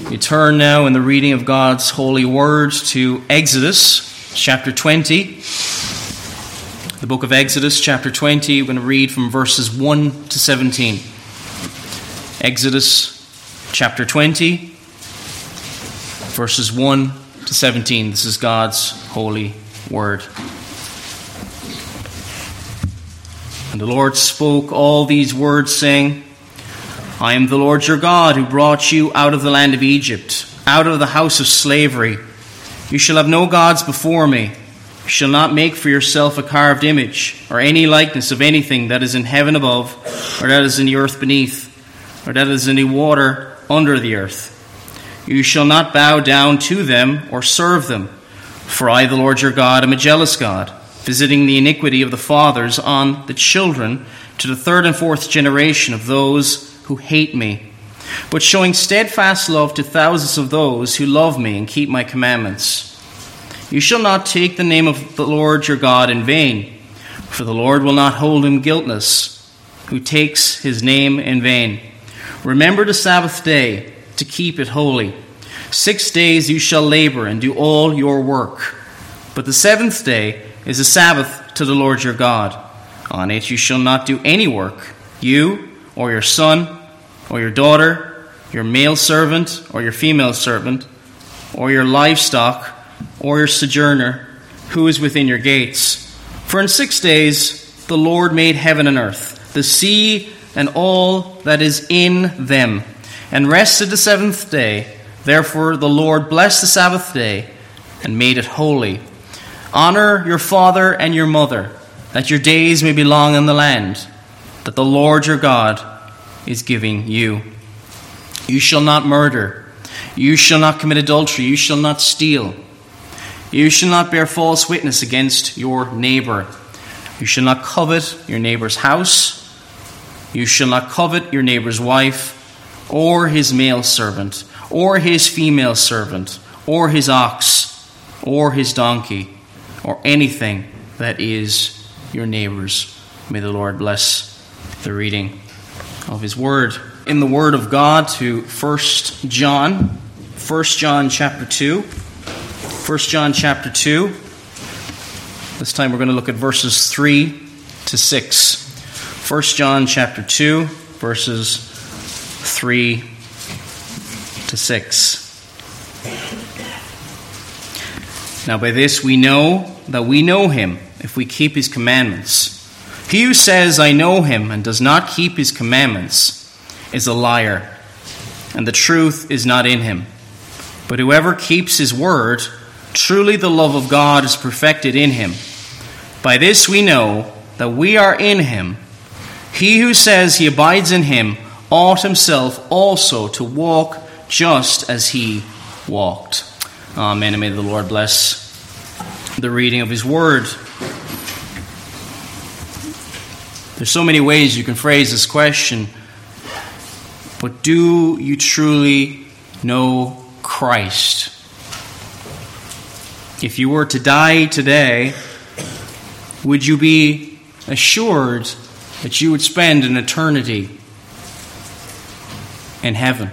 We turn now in the reading of God's holy word to Exodus chapter 20. The book of Exodus chapter 20, we're going to read from verses 1 to 17. Exodus chapter 20, verses 1 to 17. This is God's holy word. And the Lord spoke all these words, saying, I am the Lord your God, who brought you out of the land of Egypt, out of the house of slavery. You shall have no gods before me. You shall not make for yourself a carved image, or any likeness of anything that is in heaven above, or that is in the earth beneath, or that is in the water under the earth. You shall not bow down to them or serve them. For I, the Lord your God, am a jealous God, visiting the iniquity of the fathers on the children to the third and fourth generation of those who hate me, but showing steadfast love to thousands of those who love me and keep my commandments. You shall not take the name of the Lord your God in vain, for the Lord will not hold him guiltless who takes his name in vain. Remember the Sabbath day to keep it holy. 6 days you shall labor and do all your work, but the seventh day is a Sabbath to the Lord your God. On it you shall not do any work, you or your son, or your daughter, your male servant, or your female servant, or your livestock, or your sojourner, who is within your gates. For in 6 days the Lord made heaven and earth, the sea, and all that is in them, and rested the seventh day. Therefore the Lord blessed the Sabbath day, and made it holy. Honor your father and your mother, that your days may be long in the land that the Lord your God is giving you. You shall not murder. You shall not commit adultery. You shall not steal. You shall not bear false witness against your neighbor. You shall not covet your neighbor's house. You shall not covet your neighbor's wife, or his male servant, or his female servant, or his ox, or his donkey, or anything that is your neighbor's. May the Lord bless the reading of his word. In the word of God to 1 John chapter 2. 1 John chapter 2. This time we're going to look at verses 3 to 6. 1 John chapter 2, verses 3 to 6. Now by this we know that we know him, if we keep his commandments. He who says, I know him, and does not keep his commandments, is a liar, and the truth is not in him. But whoever keeps his word, truly the love of God is perfected in him. By this we know that we are in him. He who says he abides in him ought himself also to walk just as he walked. Amen. And may the Lord bless the reading of his word. There's so many ways you can phrase this question, but do you truly know Christ? If you were to die today, would you be assured that you would spend an eternity in heaven?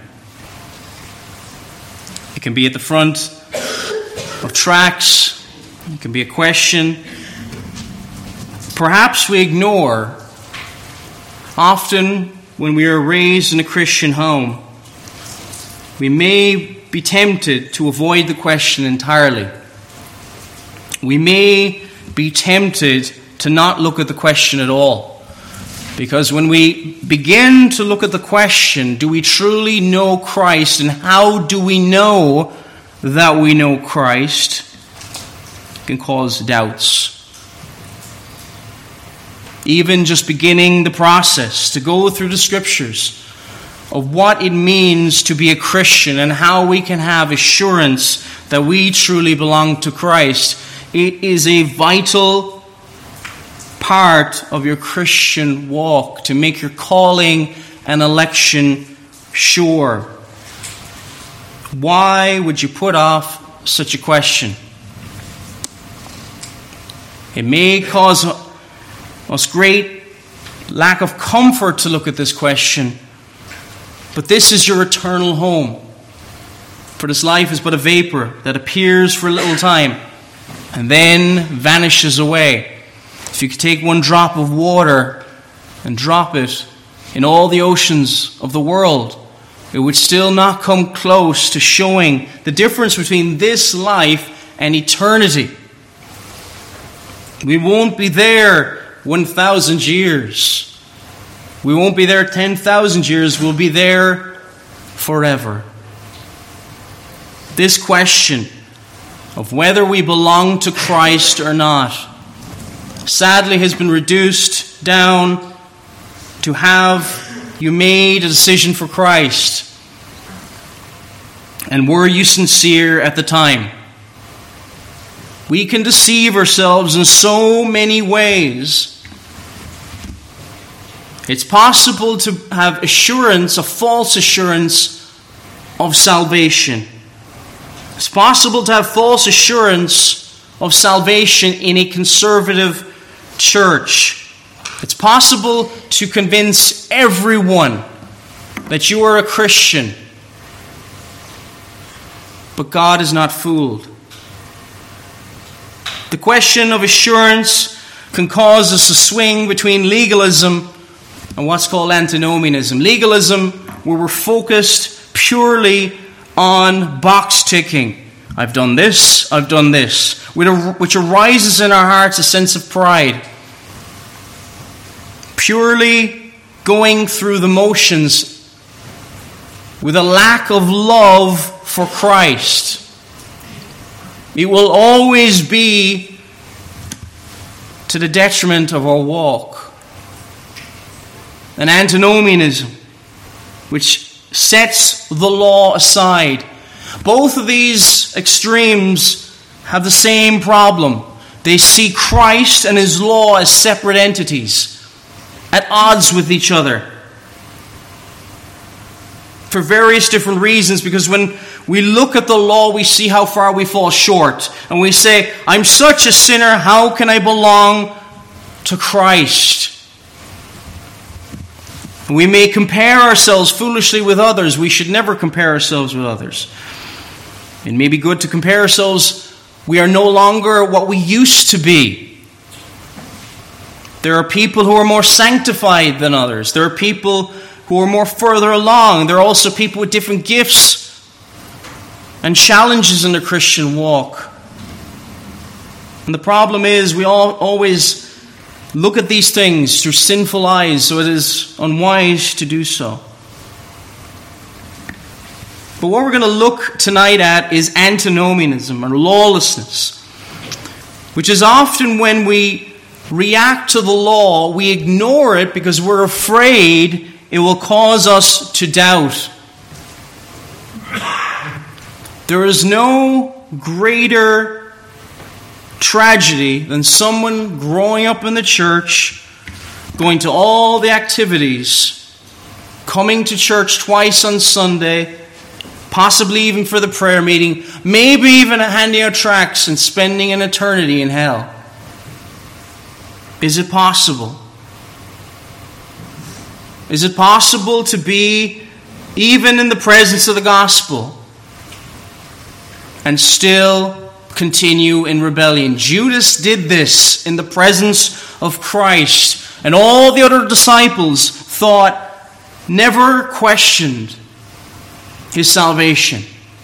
It can be at the front of tracts. It can be a question perhaps we ignore. Often, when we are raised in a Christian home, we may be tempted to avoid the question entirely. We may be tempted to not look at the question at all. Because when we begin to look at the question, do we truly know Christ, and how do we know that we know Christ, it can cause doubts. Even just beginning the process to go through the scriptures of what it means to be a Christian and how we can have assurance that we truly belong to Christ. It is a vital part of your Christian walk to make your calling and election sure. Why would you put off such a question? It may cause us great lack of comfort to look at this question, but this is your eternal home. For this life is but a vapor that appears for a little time and then vanishes away. If you could take one drop of water and drop it in all the oceans of the world, it would still not come close to showing the difference between this life and eternity. We won't be there 1,000 years. We won't be there 10,000 years. We'll be there forever. This question of whether we belong to Christ or not sadly has been reduced down to have you made a decision for Christ? And were you sincere at the time? We can deceive ourselves in so many ways. It's possible to have assurance, a false assurance of salvation. It's possible to have false assurance of salvation in a conservative church. It's possible to convince everyone that you are a Christian. But God is not fooled. The question of assurance can cause us to swing between legalism and what's called antinomianism. Legalism, where we're focused purely on box ticking. I've done this, I've done this, which arises in our hearts a sense of pride. Purely going through the motions with a lack of love for Christ. It will always be to the detriment of our walk. An antinomianism, which sets the law aside. Both of these extremes have the same problem. They see Christ and His law as separate entities, at odds with each other. For various different reasons, because when we look at the law, we see how far we fall short. And we say, I'm such a sinner, how can I belong to Christ? We may compare ourselves foolishly with others. We should never compare ourselves with others. It may be good to compare ourselves. We are no longer what we used to be. There are people who are more sanctified than others. There are people who are more further along. There are also people with different gifts and challenges in the Christian walk. And the problem is we always look at these things through sinful eyes, so it is unwise to do so. But what we're going to look tonight at is antinomianism, or lawlessness, which is often when we react to the law, we ignore it because we're afraid it will cause us to doubt. There is no greater tragedy than someone growing up in the church, going to all the activities, coming to church twice on Sunday, possibly even for the prayer meeting, maybe even handing out tracts and spending an eternity in hell. Is it possible? Is it possible to be even in the presence of the gospel and still continue in rebellion? Judas did this in the presence of Christ, and all the other disciples never questioned his salvation.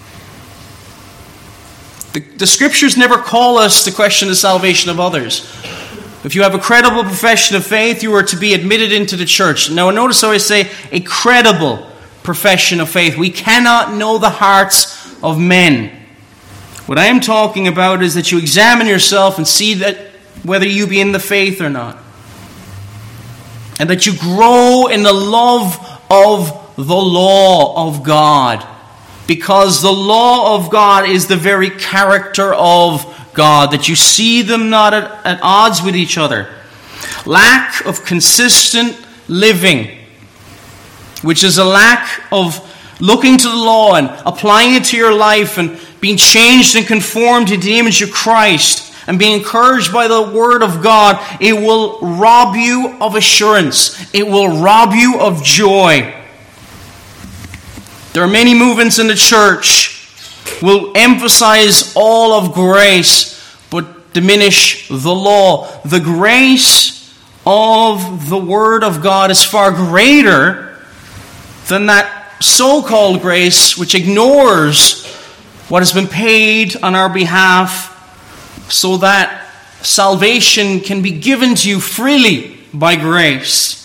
The scriptures never call us to question the salvation of others. If you have a credible profession of faith, you are to be admitted into the church. Now, notice how I say a credible profession of faith. We cannot know the hearts of men. What I am talking about is that you examine yourself and see that whether you be in the faith or not. And that you grow in the love of the law of God. Because the law of God is the very character of God. That you see them not at odds with each other. Lack of consistent living, which is a lack of looking to the law and applying it to your life and being changed and conformed into the image of Christ and being encouraged by the Word of God, it will rob you of assurance. It will rob you of joy. There are many movements in the church will emphasize all of grace, but diminish the law. The grace of the Word of God is far greater than that so-called grace which ignores what has been paid on our behalf so that salvation can be given to you freely by grace.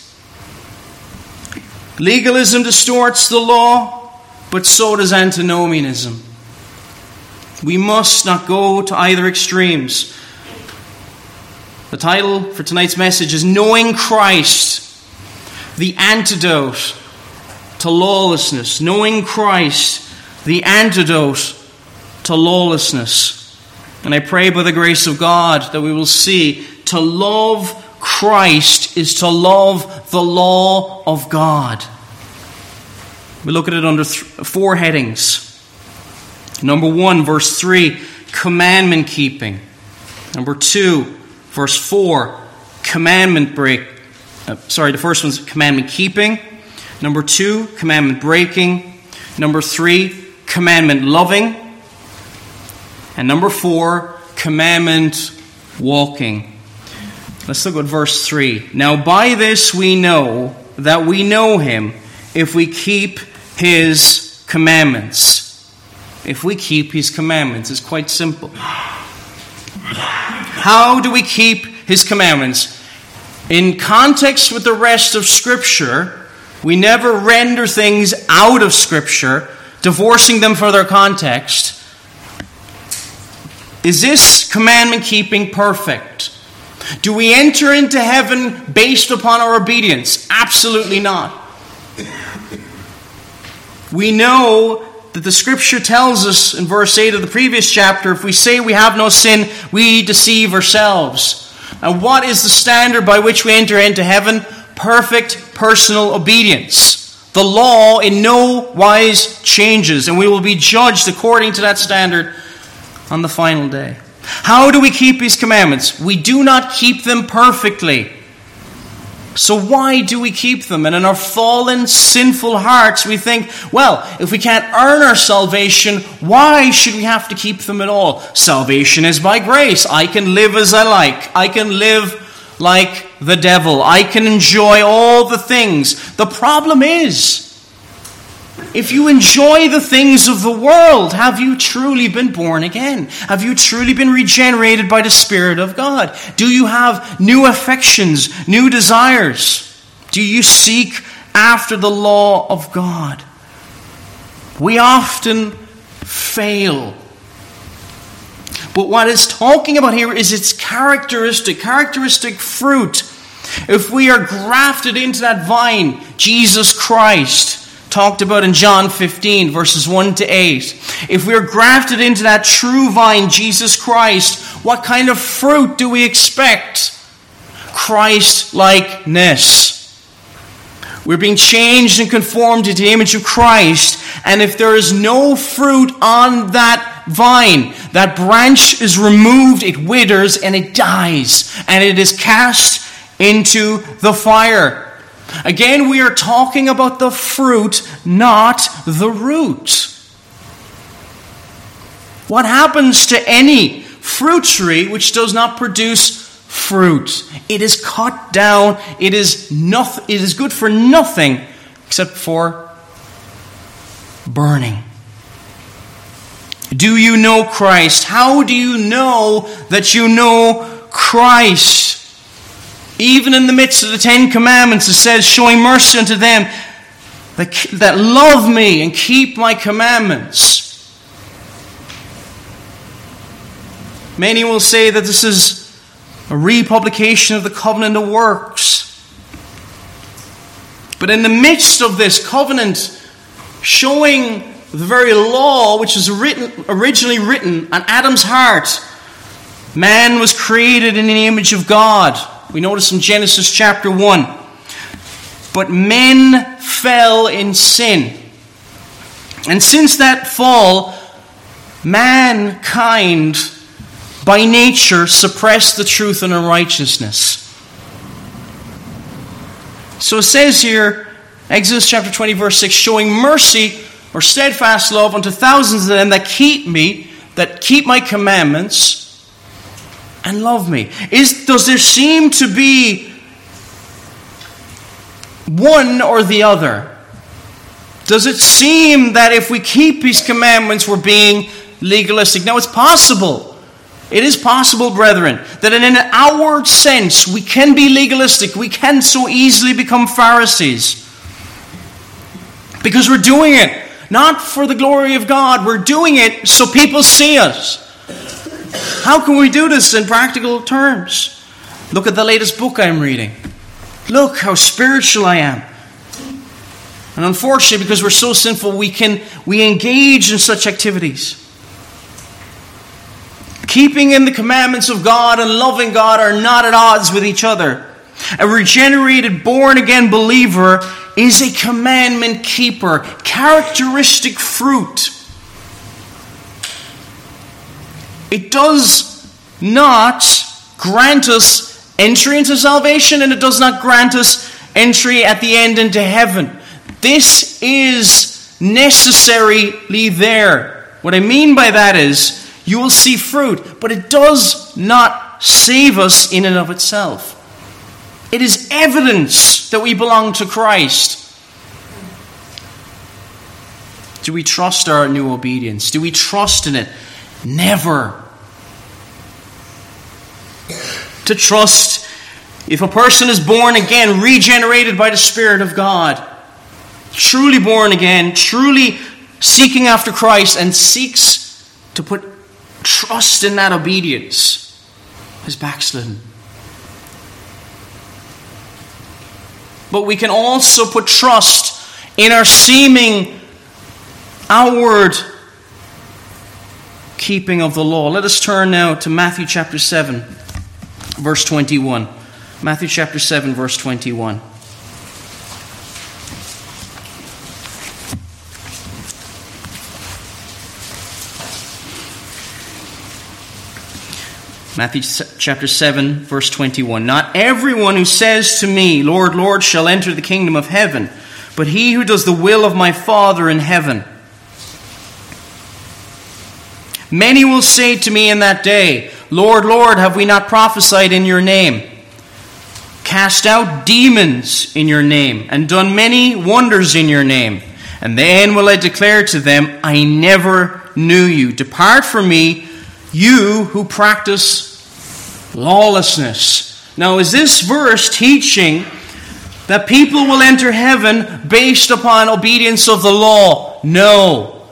Legalism distorts the law, but so does antinomianism. We must not go to either extremes. The title for tonight's message is Knowing Christ, the Antidote to Lawlessness. Knowing Christ, the Antidote to Lawlessness. And I pray by the grace of God that we will see to love Christ is to love the law of God. We look at it under 4 headings. Number 1, verse 3, commandment keeping. Number 2, verse 4, commandment break. The first one's commandment keeping. Number 2, commandment breaking. Number 3, commandment loving. And number 4, commandment walking. Let's look at verse 3. Now by this we know that we know him if we keep his commandments. If we keep his commandments. It's quite simple. How do we keep his commandments? In context with the rest of Scripture, we never render things out of Scripture, divorcing them from their context. Is this commandment keeping perfect? Do we enter into heaven based upon our obedience? Absolutely not. We know that the Scripture tells us in verse 8 of the previous chapter, if we say we have no sin, we deceive ourselves. And what is the standard by which we enter into heaven? Perfect personal obedience. The law in no wise changes, and we will be judged according to that standard on the final day. How do we keep these commandments? We do not keep them perfectly. So why do we keep them? And in our fallen, sinful hearts, we think, well, if we can't earn our salvation, why should we have to keep them at all? Salvation is by grace. I can live as I like. I can live like the devil. I can enjoy all the things. The problem is, if you enjoy the things of the world, have you truly been born again? Have you truly been regenerated by the Spirit of God? Do you have new affections, new desires? Do you seek after the law of God? We often fail. But what it's talking about here is its characteristic fruit. If we are grafted into that vine, Jesus Christ, talked about in John 15, verses 1 to 8. If we're grafted into that true vine, Jesus Christ, what kind of fruit do we expect? Christ-likeness. We're being changed and conformed into the image of Christ. And if there is no fruit on that vine, that branch is removed, it withers, and it dies. And it is cast into the fire. Again, we are talking about the fruit, not the root. What happens to any fruit tree which does not produce fruit? It is cut down. It is good for nothing except for burning. Do you know Christ? How do you know that you know Christ? Even in the midst of the 10 Commandments, it says, showing mercy unto them that love me and keep my commandments. Many will say that this is a republication of the covenant of works. But in the midst of this covenant, showing the very law which was originally written on Adam's heart, man was created in the image of God. We notice in Genesis chapter 1. But men fell in sin. And since that fall, mankind by nature suppressed the truth and unrighteousness. So it says here, Exodus chapter 20 verse 6, showing mercy or steadfast love unto thousands of them that keep my commandments and love me. Does there seem to be one or the other? Does it seem that if we keep His commandments, we're being legalistic? Now, it's possible. It is possible, brethren, that in an outward sense we can be legalistic. We can so easily become Pharisees. Because we're doing it not for the glory of God. We're doing it so people see us. How can we do this in practical terms? Look at the latest book I'm reading. Look how spiritual I am. And unfortunately, because we're so sinful, we engage in such activities. Keeping in the commandments of God and loving God are not at odds with each other. A regenerated, born-again believer is a commandment keeper. Characteristic fruit. It does not grant us entry into salvation, and it does not grant us entry at the end into heaven. This is necessarily there. What I mean by that is, you will see fruit, but it does not save us in and of itself. It is evidence that we belong to Christ. Do we trust our new obedience? Do we trust in it? Never. To trust, if a person is born again, regenerated by the Spirit of God, truly born again, truly seeking after Christ, and seeks to put trust in that obedience, is backslidden. But we can also put trust in our seeming outward keeping of the law. Let us turn now to Matthew chapter 7, verse 21. Matthew chapter 7, verse 21. Matthew chapter 7, verse 21. Not everyone who says to me, Lord, Lord, shall enter the kingdom of heaven, but he who does the will of my Father in heaven. Many will say to me in that day, Lord, Lord, have we not prophesied in your name, cast out demons in your name, and done many wonders in your name? And then will I declare to them, I never knew you. Depart from me, you who practice lawlessness. Now, is this verse teaching that people will enter heaven based upon obedience of the law? No.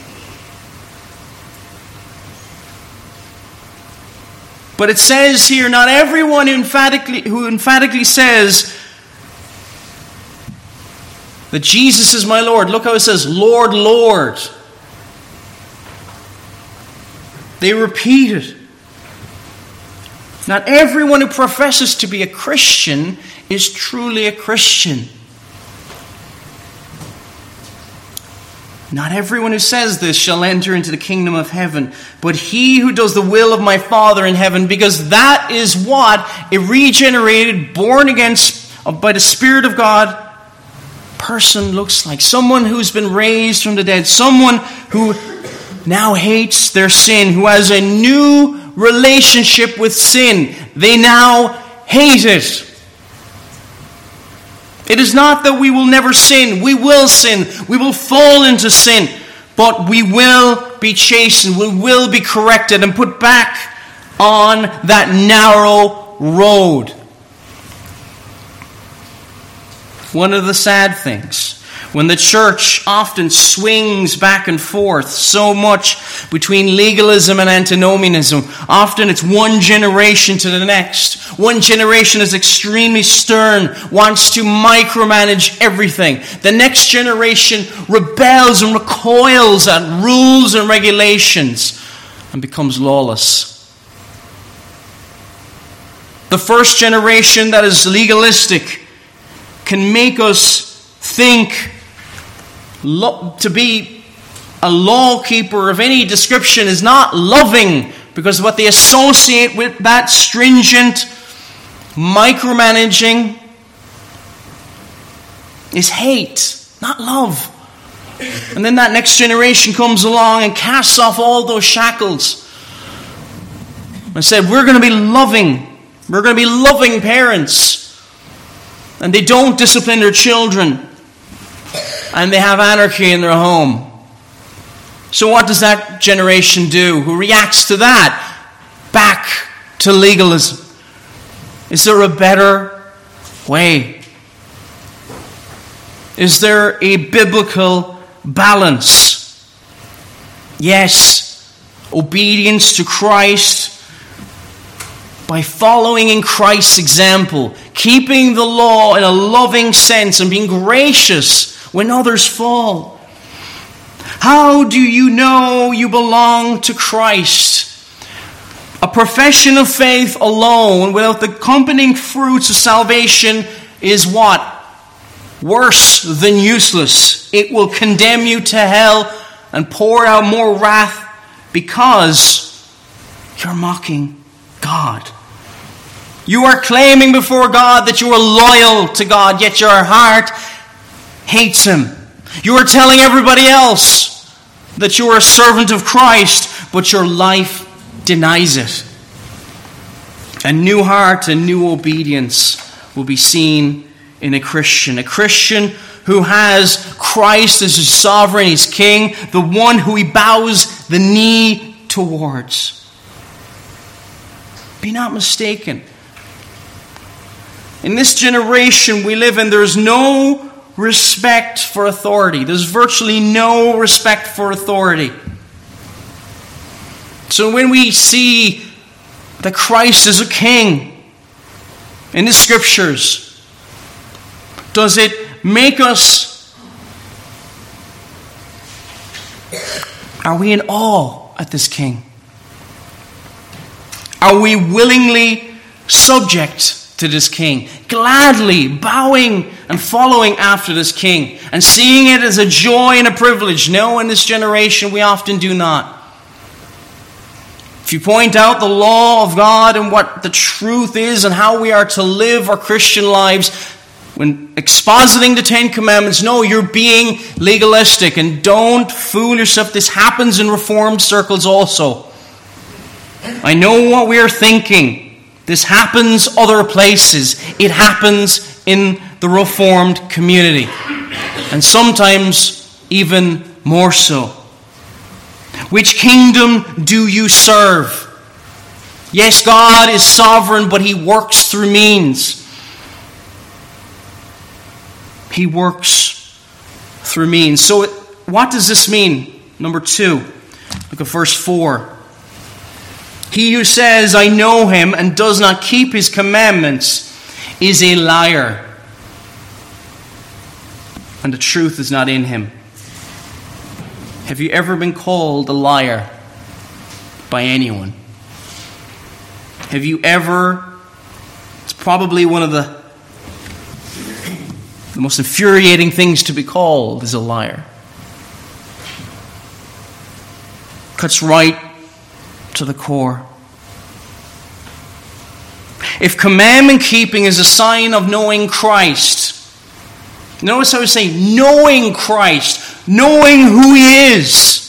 But it says here, not everyone who emphatically says that Jesus is my Lord. Look how it says, Lord, Lord. They repeat it. Not everyone who professes to be a Christian is truly a Christian. Not everyone who says this shall enter into the kingdom of heaven, but he who does the will of my Father in heaven, because that is what a regenerated, born again by the Spirit of God person looks like. Someone who's been raised from the dead. Someone who now hates their sin, who has a new relationship with sin. They now hate it. It is not that we will never sin. We will sin. We will fall into sin. But we will be chastened. We will be corrected and put back on that narrow road. One of the sad things, when the church often swings back and forth so much between legalism and antinomianism, often it's one generation to the next. One generation is extremely stern, wants to micromanage everything. The next generation rebels and recoils at rules and regulations and becomes lawless. The first generation that is legalistic can make us think to be a law keeper of any description is not loving, because what they associate with that stringent micromanaging is hate, not love. And then that next generation comes along and casts off all those shackles. And said, we're going to be loving. We're going to be loving parents. And they don't discipline their children. And they have anarchy in their home. So what does that generation do? Who reacts to that? Back to legalism. Is there a better way? Is there a biblical balance? Yes, obedience to Christ by following in Christ's example, keeping the law in a loving sense and being gracious when others fall. How do you know you belong to Christ? A profession of faith alone without the accompanying fruits of salvation is what? Worse than useless. It will condemn you to hell and pour out more wrath because you're mocking God. You are claiming before God that you are loyal to God, yet your heart hates Him. You are telling everybody else that you are a servant of Christ, but your life denies it. A new heart and new obedience will be seen in a Christian who has Christ as his sovereign, his king, the one who he bows the knee towards. Be not mistaken. In this generation we live in, there's no respect for authority. There's virtually no respect for authority. So when we see that Christ is a king in the Scriptures, does it make us, are we in awe at this king? Are we willingly subject to this king, gladly bowing and following after this king, and seeing it as a joy and a privilege? No, in this generation we often do not. If you point out the law of God and what the truth is and how we are to live our Christian lives, when expositing the Ten Commandments, no, you're being legalistic, and don't fool yourself. This happens in Reformed circles also. I know what we are thinking. This happens other places. It happens in the Reformed community. And sometimes even more so. Which kingdom do you serve? Yes, God is sovereign, but He works through means. He works through means. So what does this mean? Number 2. Look at verse 4. He who says, I know Him, and does not keep His commandments is a liar, and the truth is not in him. Have you ever been called a liar by anyone? Have you ever? It's probably one of the most infuriating things to be called is a liar. Cuts right to the core. If commandment keeping is a sign of knowing Christ, notice how I say knowing Christ, knowing who He is,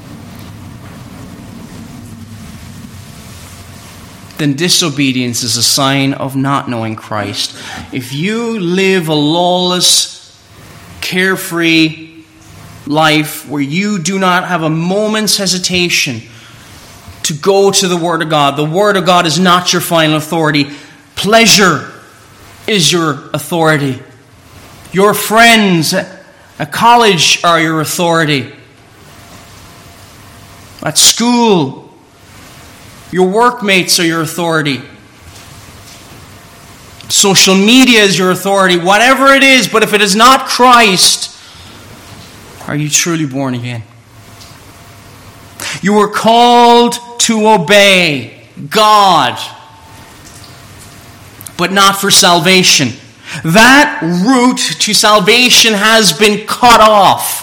then disobedience is a sign of not knowing Christ. If you live a lawless, carefree life where you do not have a moment's hesitation to go to the Word of God, the Word of God is not your final authority. Pleasure is your authority. Your friends at college are your authority. At school, your workmates are your authority. Social media is your authority. Whatever it is, but if it is not Christ, are you truly born again? You were called to obey God, but not for salvation. That route to salvation has been cut off.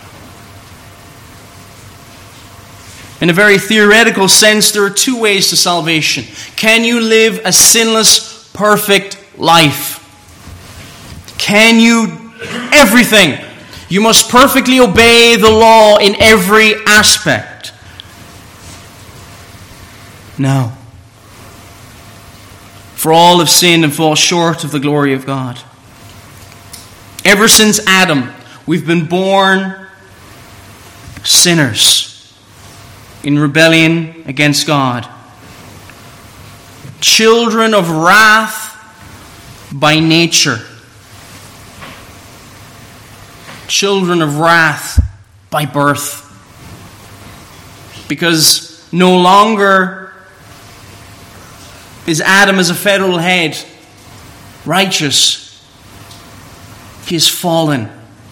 In a very theoretical sense, there are two ways to salvation. Can you live a sinless, perfect life? Can you everything? You must perfectly obey the law in every aspect. No. For all have sinned and fall short of the glory of God. Ever since Adam, we've been born sinners in rebellion against God. Children of wrath by nature. Children of wrath by birth. Because no longer is Adam as a federal head righteous. He is fallen.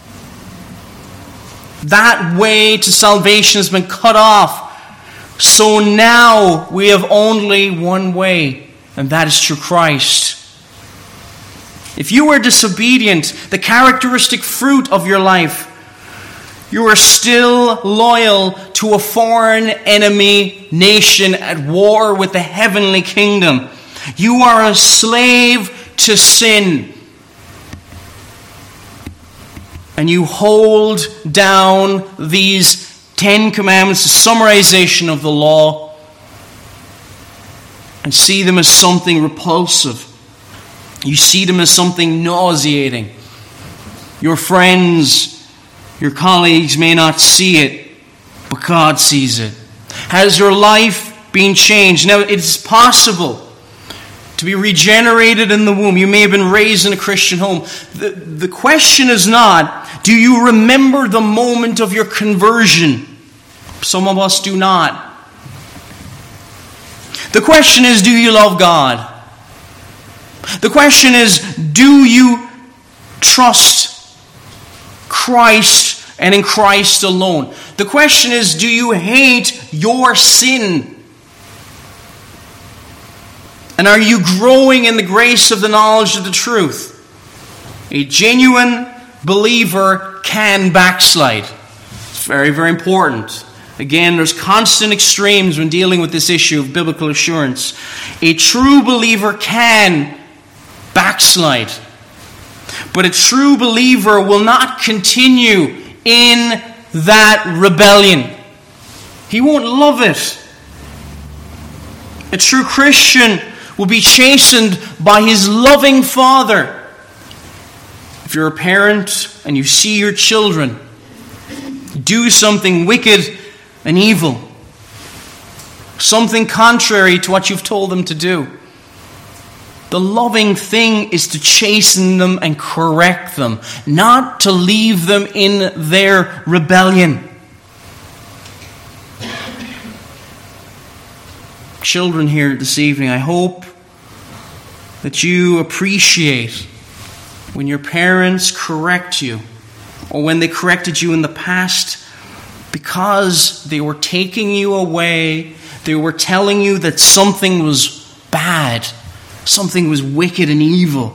That way to salvation has been cut off. So now we have only one way, and that is through Christ. If you were disobedient, the characteristic fruit of your life, you are still loyal to a foreign enemy nation at war with the heavenly kingdom. You are a slave to sin. And you hold down these 10 commandments, the summarization of the law, and see them as something repulsive. You see them as something nauseating. Your friends, your colleagues may not see it, but God sees it. Has your life been changed? Now, it is possible to be regenerated in the womb. You may have been raised in a Christian home. The question is not, do you remember the moment of your conversion? Some of us do not. The question is, do you love God? The question is, do you trust Christ and in Christ alone? The question is, do you hate your sin? And are you growing in the grace of the knowledge of the truth? A genuine believer can backslide. It's very, very important. Again, there's constant extremes when dealing with this issue of biblical assurance. A true believer can backslide. But a true believer will not continue in that rebellion. He won't love it. A true Christian will be chastened by his loving Father. If you're a parent and you see your children do something wicked and evil, something contrary to what you've told them to do, the loving thing is to chasten them and correct them, not to leave them in their rebellion. Children here this evening, I hope that you appreciate when your parents correct you, or when they corrected you in the past, because they were taking you away, they were telling you that something was bad, something was wicked and evil.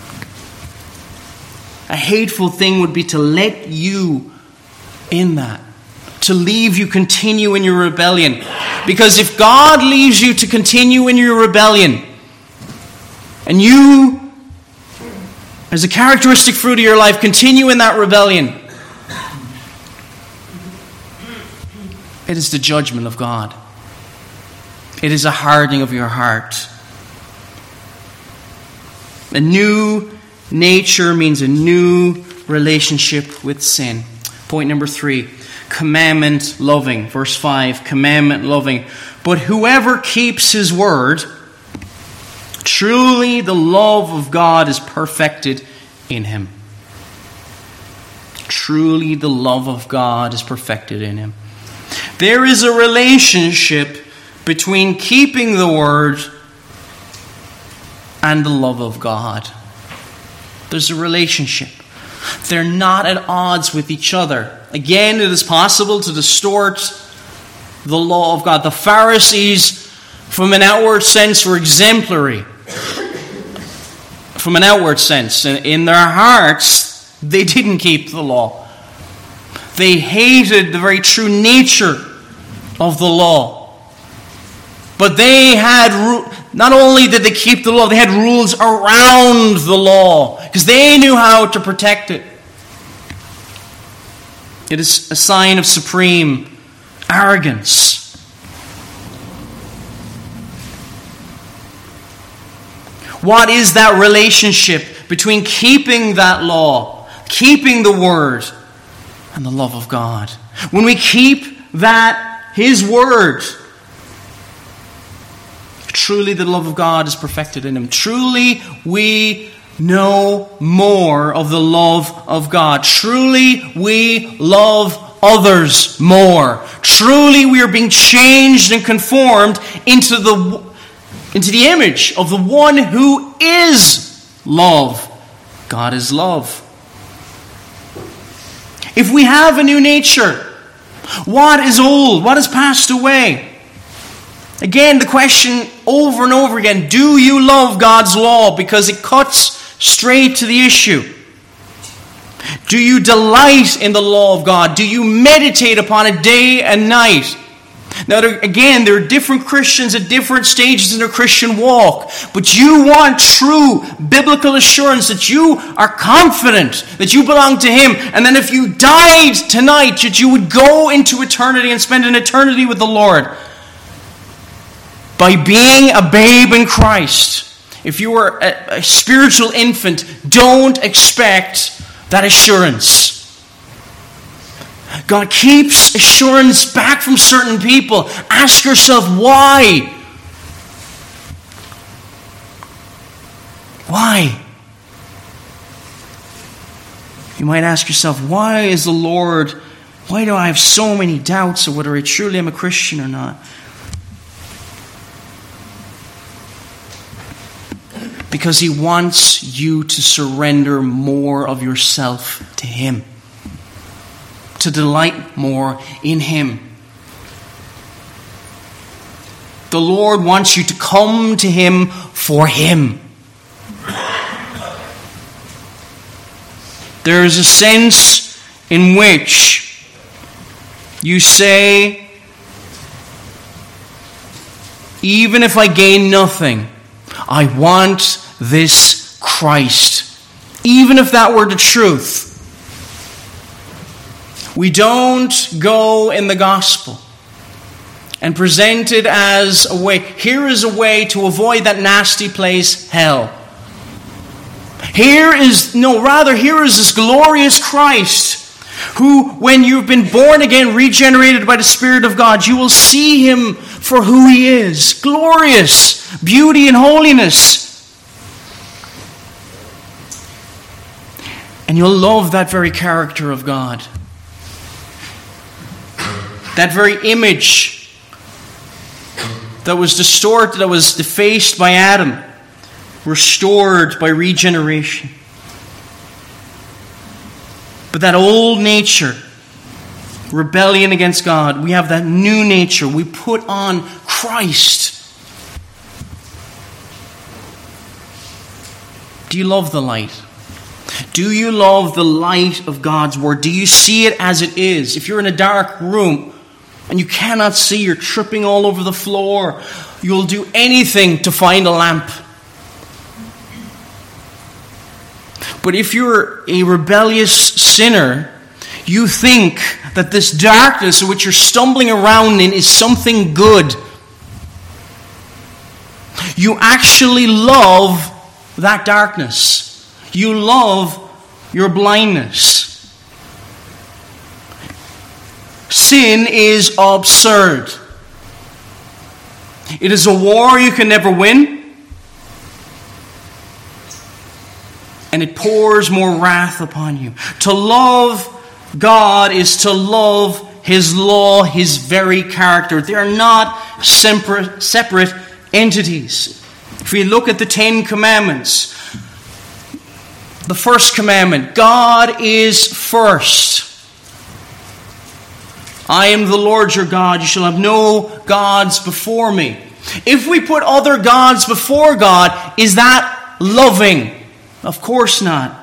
A hateful thing would be to let you in that, to leave you continue in your rebellion. Because if God leaves you to continue in your rebellion, and you, as a characteristic fruit of your life, continue in that rebellion, it is the judgment of God. It is a hardening of your heart. A new nature means a new relationship with sin. Point number 3, commandment loving. Verse 5, commandment loving. But whoever keeps his word, truly the love of God is perfected in him. Truly the love of God is perfected in him. There is a relationship between keeping the word and the love of God. There's a relationship. They're not at odds with each other. Again, it is possible to distort the law of God. The Pharisees, from an outward sense, were exemplary. From an outward sense. In their hearts, they didn't keep the law. They hated the very true nature of the law. But they had, not only did they keep the law, they had rules around the law, because they knew how to protect it. It is a sign of supreme arrogance. What is that relationship between keeping that law, keeping the word, and the love of God? When we keep that, His word, truly the love of God is perfected in Him. Truly we know more of the love of God. Truly we love others more. Truly we are being changed and conformed into the image of the one who is love. God is love. If we have a new nature, what is old? What has passed away? Again, the question over and over again, do you love God's law? Because it cuts straight to the issue. Do you delight in the law of God? Do you meditate upon it day and night? Now, there are different Christians at different stages in their Christian walk. But you want true biblical assurance that you are confident that you belong to Him. And then if you died tonight, that you would go into eternity and spend an eternity with the Lord. By being a babe in Christ. If you are a spiritual infant, don't expect that assurance. God keeps assurance back from certain people. Ask yourself, why? Why? You might ask yourself, why do I have so many doubts of whether I truly am a Christian or not? Because He wants you to surrender more of yourself to Him. To delight more in Him. The Lord wants you to come to Him for Him. There is a sense in which you say, even if I gain nothing, I want this Christ. Even if that were the truth. We don't go in the gospel and present it as a way. Here is a way to avoid that nasty place, hell. Here is this glorious Christ who, when you've been born again, regenerated by the Spirit of God, you will see Him for who He is. Glorious beauty and holiness. And you'll love that very character of God. That very image that was distorted, that was defaced by Adam, restored by regeneration. But that old nature, rebellion against God, we have that new nature. We put on Christ. Do you love the light? Do you love the light of God's Word? Do you see it as it is? If you're in a dark room, and you cannot see, you're tripping all over the floor, you'll do anything to find a lamp. But if you're a rebellious sinner, you think that this darkness in which you're stumbling around in is something good. You actually love that darkness. You love your blindness. Sin is absurd. It is a war you can never win. And it pours more wrath upon you. To love God is to love His law, His very character. They are not separate entities. If we look at the 10 Commandments, the first commandment, God is first. I am the Lord your God. You shall have no gods before me. If we put other gods before God, is that loving? Of course not.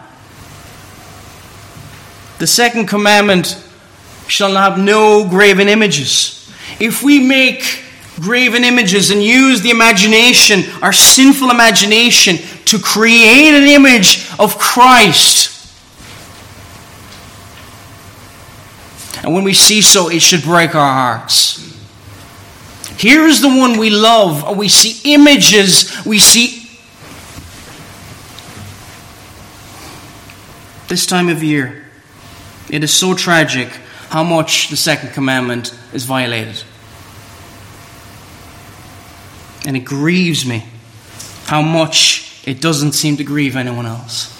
The second commandment, shall have no graven images. If we make graven images and use the imagination, our sinful imagination, to create an image of Christ, And when we see so, it should break our hearts. Here is the one we love. We see images. We see this time of year. It is so tragic how much the second commandment is violated. And it grieves me how much it doesn't seem to grieve anyone else.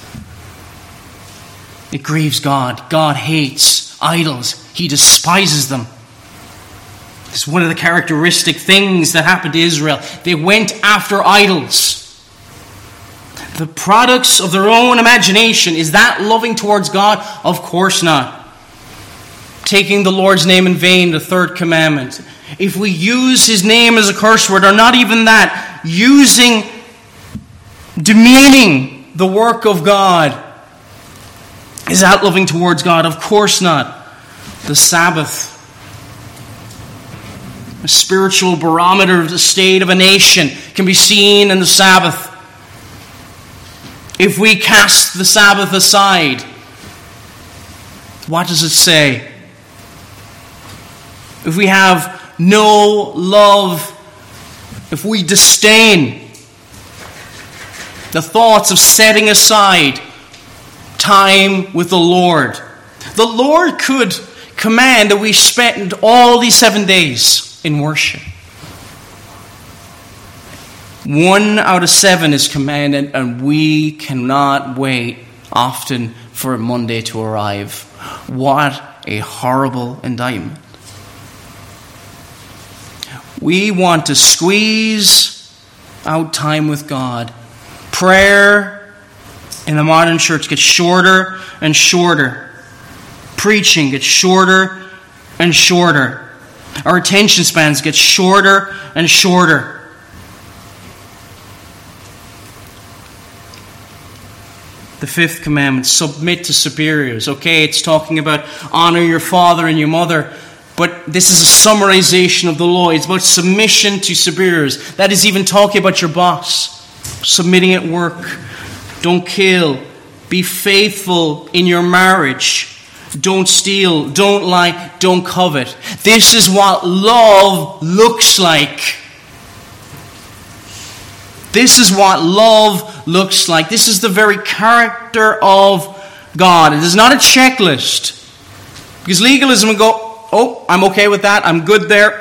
It grieves God. God hates idols. He despises them. It's one of the characteristic things that happened to Israel. They went after idols. The products of their own imagination. Is that loving towards God? Of course not. Taking the Lord's name in vain, the third commandment. If we use His name as a curse word, or not even that, demeaning the work of God, is that loving towards God? Of course not. The Sabbath, a spiritual barometer of the state of a nation, can be seen in the Sabbath. If we cast the Sabbath aside, what does it say? If we have no love, if we disdain the thoughts of setting aside time with the Lord could command that we spend all these 7 days in worship. 1 out of 7 is commanded, and we cannot wait often for Monday to arrive. What a horrible indictment. We want to squeeze out time with God. Prayer in the modern church gets shorter and shorter. Preaching gets shorter and shorter. Our attention spans get shorter and shorter. The fifth commandment, submit to superiors. Okay, it's talking about honor your father and your mother. But this is a summarization of the law. It's about submission to superiors. That is even talking about your boss. Submitting at work. Don't kill. Be faithful in your marriage. Don't steal. Don't lie. Don't covet. This is what love looks like. This is what love looks like. This is the very character of God. It is not a checklist. Because legalism would go, oh, I'm okay with that. I'm good there.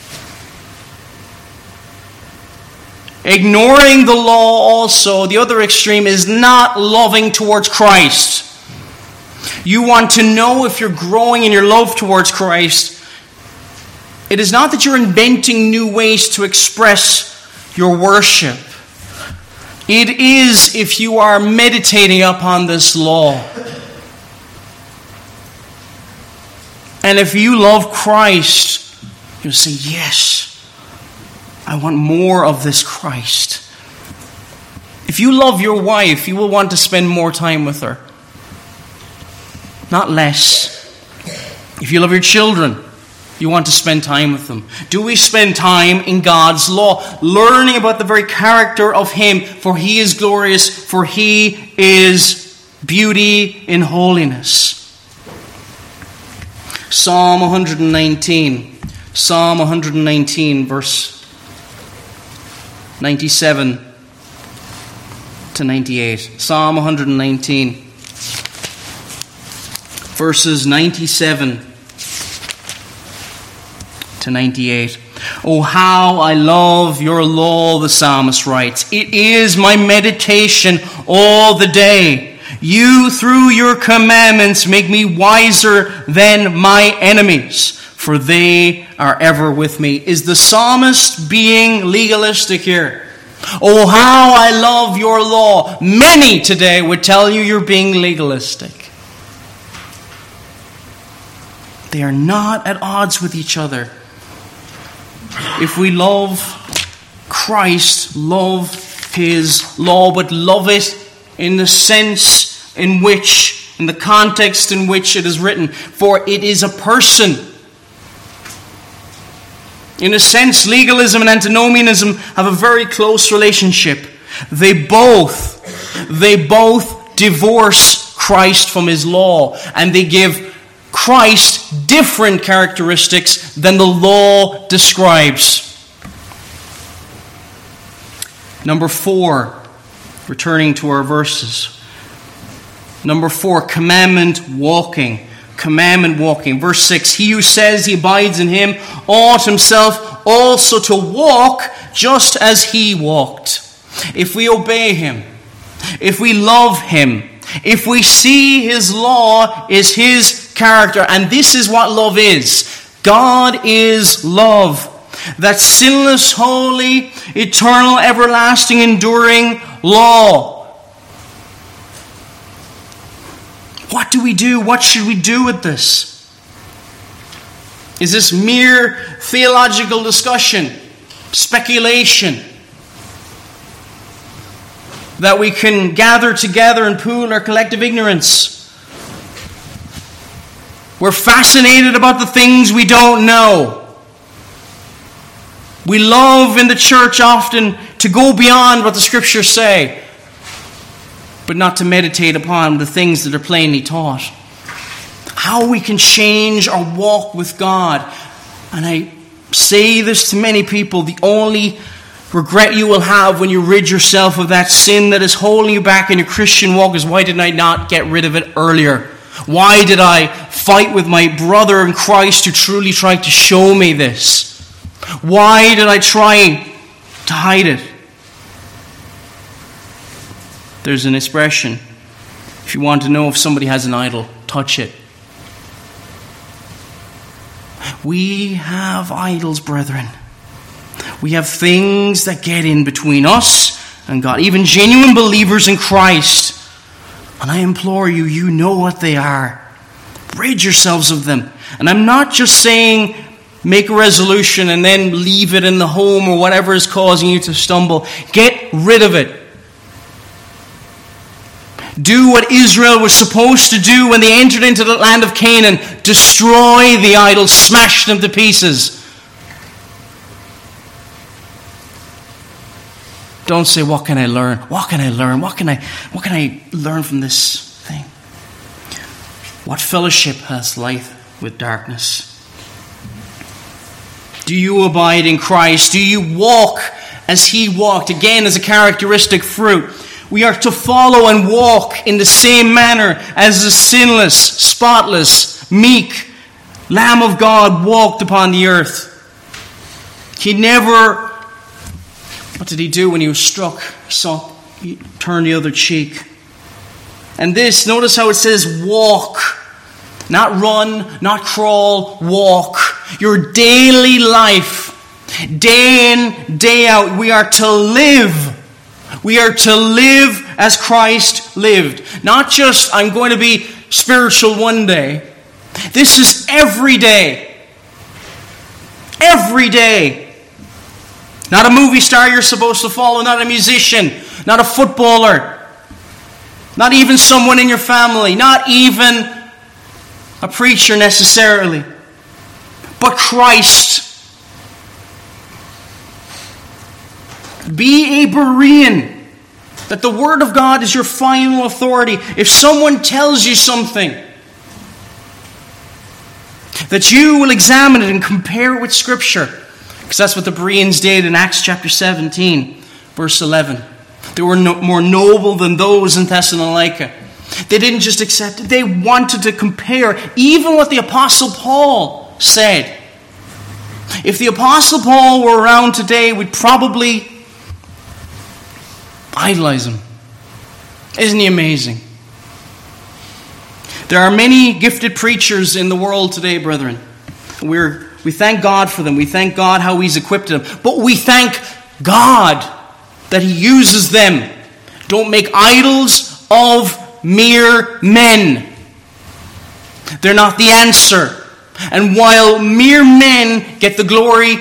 Ignoring the law also, the other extreme, is not loving towards Christ. You want to know if you're growing in your love towards Christ. It is not that you're inventing new ways to express your worship. It is if you are meditating upon this law. And if you love Christ, you'll say, yes, I want more of this Christ. If you love your wife, you will want to spend more time with her, not less. If you love your children, you want to spend time with them. Do we spend time in God's law, learning about the very character of Him? For He is glorious, for He is beauty in holiness. Psalm 119. Psalm 119, verse 97 to 98. Psalm 119, verses 97 to 98. Oh, how I love your law, the psalmist writes. It is my meditation all the day. You, through your commandments, make me wiser than my enemies, for they are ever with me. Is the psalmist being legalistic here? Oh, how I love your law. Many today would tell you you're being legalistic. They are not at odds with each other. If we love Christ, love His law, but love it in the sense in which, in the context in which it is written, for it is a person. In a sense, legalism and antinomianism have a very close relationship. They both divorce Christ from His law, and they give Christ different characteristics than the law describes. Number 4, returning to our verses. Number 4, commandment walking. Commandment walking. Verse 6, he who says he abides in him ought himself also to walk just as he walked. If we obey him, if we love him, if we see his law is his character, and this is what love is. God is love. That sinless, holy, eternal, everlasting, enduring law. What do we do? What should we do with this? Is this mere theological discussion, speculation, that we can gather together and pool our collective ignorance? We're fascinated about the things we don't know. We love in the church often to go beyond what the Scriptures say, but not to meditate upon the things that are plainly taught. How we can change our walk with God. And I say this to many people, the only regret you will have when you rid yourself of that sin that is holding you back in your Christian walk is, why did I not get rid of it earlier? Why did I fight with my brother in Christ who truly tried to show me this? Why did I try to hide it? There's an expression. If you want to know if somebody has an idol, touch it. We have idols, brethren. We have things that get in between us and God. Even genuine believers in Christ. And I implore you, you know what they are. Rid yourselves of them. And I'm not just saying make a resolution and then leave it in the home or whatever is causing you to stumble. Get rid of it. Do what Israel was supposed to do when they entered into the land of Canaan. Destroy the idols, smash them to pieces. Don't say, what can I learn? What can I learn? What can I learn from this thing? What fellowship has light with darkness? Do you abide in Christ? Do you walk as he walked? Again, as a characteristic fruit. We are to follow and walk in the same manner as the sinless, spotless, meek Lamb of God walked upon the earth. He never, what did he do when he was struck? He turned the other cheek. And this, notice how it says walk. Not run, not crawl, walk. Your daily life, day in, day out, we are to live. We are to live as Christ lived. Not just, I'm going to be spiritual one day. This is every day. Every day. Not a movie star you're supposed to follow, not a musician, not a footballer, not even someone in your family, not even a preacher necessarily, but Christ. Be a Berean, that the Word of God is your final authority. If someone tells you something, that you will examine it and compare it with Scripture. Because that's what the Bereans did in Acts chapter 17, verse 11. They were more noble than those in Thessalonica. They didn't just accept it, they wanted to compare even what the Apostle Paul said. If the Apostle Paul were around today, we'd probably idolize him. Isn't he amazing? There are many gifted preachers in the world today, brethren. We thank God for them. We thank God how he's equipped them. But we thank God that he uses them. Don't make idols of mere men. They're not the answer. And while mere men get the glory,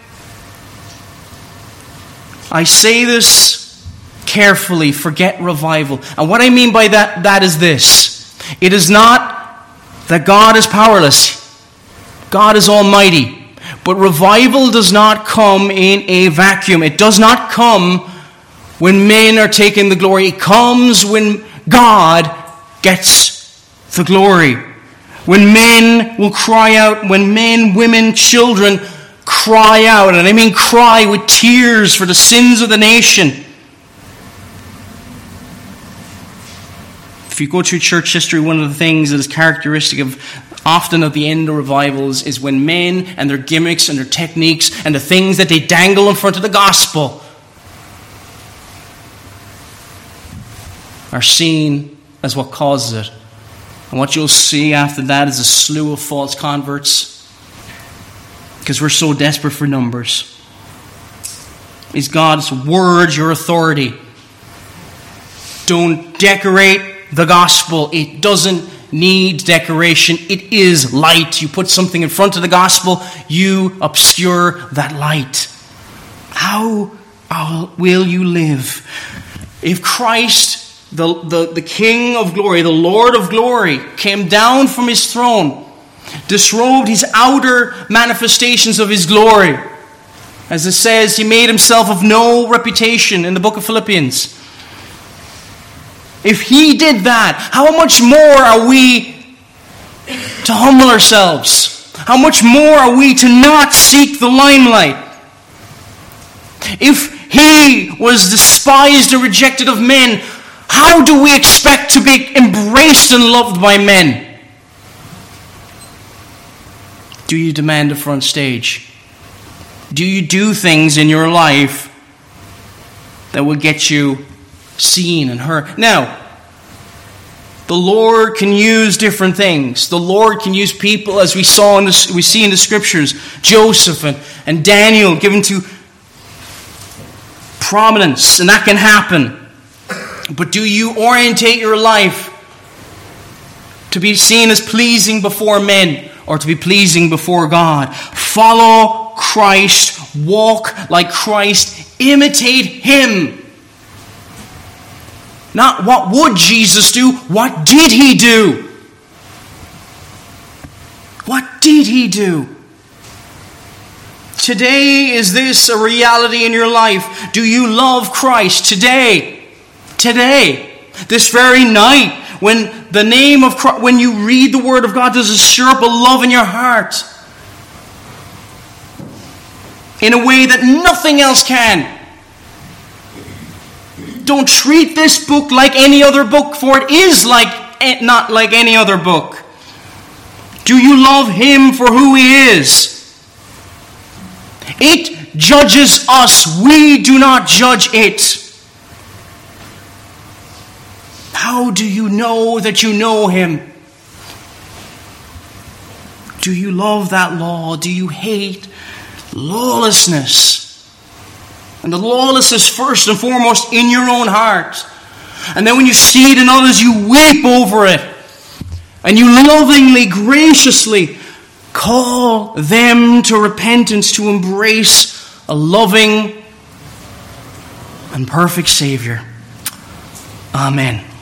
I say this carefully, forget revival. And what I mean by that is this. It is not that God is powerless. God is almighty. But revival does not come in a vacuum. It does not come when men are taking the glory. It comes when God gets the glory. when men will cry out, when men, women, children cry out, and I mean cry with tears for the sins of the nation. If you go through church history, one of the things that is characteristic of often at the end of revivals is when men and their gimmicks and their techniques and the things that they dangle in front of the gospel are seen as what causes it. And what you'll see after that is a slew of false converts, because we're so desperate for numbers. Is God's word your authority? Don't decorate the gospel. It doesn't need decoration. It is light. You put something in front of the gospel, you obscure that light. How will you live? If Christ, the King of glory, the Lord of glory, came down from his throne, disrobed his outer manifestations of his glory, as it says, he made himself of no reputation in the book of Philippians. If he did that, how much more are we to humble ourselves? How much more are we to not seek the limelight? If he was despised and rejected of men, how do we expect to be embraced and loved by men? Do you demand a front stage? Do you do things in your life that will get you seen and heard? Now, the Lord can use different things. The Lord can use people, as we see in the scriptures, Joseph and Daniel given to prominence, and that can happen. But do you orientate your life to be seen as pleasing before men or to be pleasing before God? Follow Christ, walk like Christ, imitate him. Not what would Jesus do, what did he do? What did he do? Today, is this a reality in your life? Do you love Christ today? Today, this very night, when the name of Christ, when you read the Word of God, does it stir up a love in your heart? In a way that nothing else can. Don't treat this book like any other book, for it is not like any other book. Do you love him for who he is? It judges us. We do not judge it. How do you know that you know him? Do you love that law? Do you hate lawlessness? And the lawlessness first and foremost in your own heart. And then when you see it in others, you weep over it. And you lovingly, graciously call them to repentance, to embrace a loving and perfect Savior. Amen.